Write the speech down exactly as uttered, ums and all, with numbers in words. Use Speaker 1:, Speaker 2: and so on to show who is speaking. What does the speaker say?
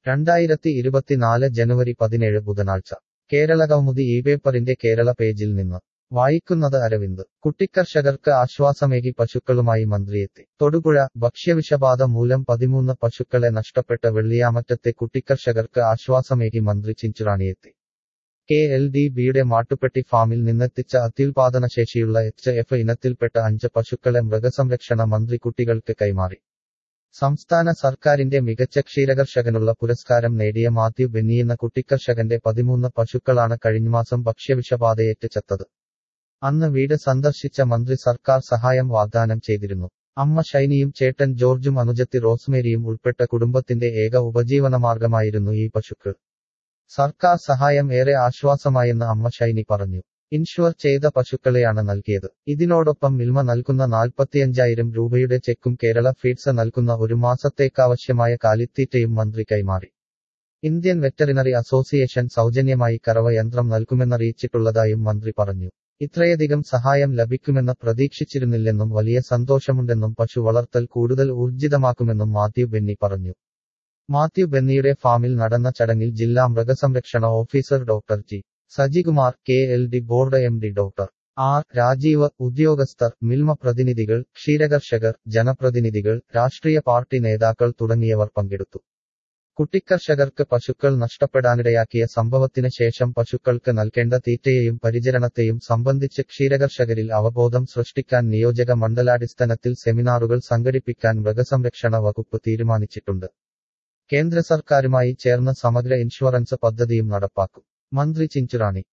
Speaker 1: രണ്ടായിരത്തി ഇരുപത്തിനാല് ജനുവരി പതിനേഴ് ബുധനാഴ്ച കേരളകൗമുദി ഈ പേപ്പറിന്റെ കേരള പേജിൽ നിന്ന് വായിക്കുന്നത് അരവിന്ദ്. കുട്ടിക്കർഷകർക്ക് ആശ്വാസമേകി പശുക്കളുമായി മന്ത്രിയെത്തി. തൊടുപുഴ. ഭക്ഷ്യവിഷബാധ മൂലം പതിമൂന്ന് പശുക്കളെ നഷ്ടപ്പെട്ട വെള്ളിയാമറ്റത്തെ കുട്ടിക്കർഷകർക്ക് ആശ്വാസമേകി മന്ത്രി ചിഞ്ചുറാണിയെത്തി. കെ എൽ ഡി ബിയുടെ മാട്ടുപ്പെട്ടി ഫാമിൽ നിന്നെത്തിച്ച അത്യുൽപാദനശേഷിയുള്ള എച്ച് എഫ് ഇനത്തിൽപ്പെട്ട അഞ്ച് പശുക്കളെ മൃഗസംരക്ഷണ മന്ത്രി കുട്ടികൾക്ക് കൈമാറി. സംസ്ഥാന സർക്കാരിന്റെ മികച്ച ക്ഷീരകർഷകനുള്ള പുരസ്കാരം നേടിയ മാത്യു ബെന്നിയെന്ന കുട്ടിക്കർഷകന്റെ പതിമൂന്ന് പശുക്കളാണ് കഴിഞ്ഞമാസം ഭക്ഷ്യവിഷബാധയേറ്റ് ചത്തത്. അന്ന് വീട് സന്ദർശിച്ച മന്ത്രി സർക്കാർ സഹായം വാഗ്ദാനം ചെയ്തിരുന്നു. അമ്മ ഷൈനിയും ചേട്ടൻ ജോർജും അനുജത്തി റോസ്മേരിയും ഉൾപ്പെട്ട കുടുംബത്തിന്റെ ഏക ഉപജീവനമാർഗമായിരുന്നു ഈ പശുക്കൾ. സർക്കാർ സഹായം ഏറെ ആശ്വാസമായെന്ന് അമ്മ ഷൈനി പറഞ്ഞു. ഇൻഷ്വർ ചെയ്ത പശുക്കളെയാണ് നൽകിയത്. ഇതിനോടൊപ്പം മിൽമ നൽകുന്ന നാൽപ്പത്തിയഞ്ചായിരം രൂപയുടെ ചെക്കും കേരള ഫീഡ്സ് നൽകുന്ന ഒരു മാസത്തേക്കാവശ്യമായ കാലിത്തീറ്റയും മന്ത്രി കൈമാറി. ഇന്ത്യൻ വെറ്ററിനറി അസോസിയേഷൻ സൗജന്യമായി കറവ യന്ത്രം നൽകുമെന്നറിയിച്ചിട്ടുള്ളതായും മന്ത്രി പറഞ്ഞു. ഇത്രയധികം സഹായം ലഭിക്കുമെന്ന് പ്രതീക്ഷിച്ചിരുന്നില്ലെന്നും വലിയ സന്തോഷമുണ്ടെന്നും പശു വളർത്തൽ കൂടുതൽ ഊർജിതമാക്കുമെന്നും മാത്യു ബെന്നി പറഞ്ഞു. മാത്യു ബെന്നിയുടെ ഫാമിൽ നടന്ന ചടങ്ങിൽ ജില്ലാ മൃഗസംരക്ഷണ officer doctor G Sajikumar, K L D board M D doctor R Rajeev, ഉദ്യോഗസ്ഥർ, മിൽമ പ്രതിനിധികൾ, ക്ഷീരകർഷകർ, ജനപ്രതിനിധികൾ, രാഷ്ട്രീയ പാർട്ടി നേതാക്കൾ തുടങ്ങിയവർ പങ്കെടുത്തു. കുട്ടിക്കർഷകർക്ക് പശുക്കൾ നഷ്ടപ്പെടാനിടയാക്കിയ സംഭവത്തിന് ശേഷം പശുക്കൾക്ക് നൽകേണ്ട തീറ്റയെയും പരിചരണത്തെയും സംബന്ധിച്ച് ക്ഷീരകർഷകരിൽ അവബോധം സൃഷ്ടിക്കാൻ നിയോജക മണ്ഡലാടിസ്ഥാനത്തിൽ സെമിനാറുകൾ സംഘടിപ്പിക്കാൻ മൃഗസംരക്ഷണ വകുപ്പ് തീരുമാനിച്ചിട്ടുണ്ട്. കേന്ദ്ര സർക്കാരുമായി ചേർന്ന് സമഗ്ര ഇൻഷുറൻസ് പദ്ധതിയും നടപ്പാക്കും. മന്ത്രി ചിഞ്ചുറാണി.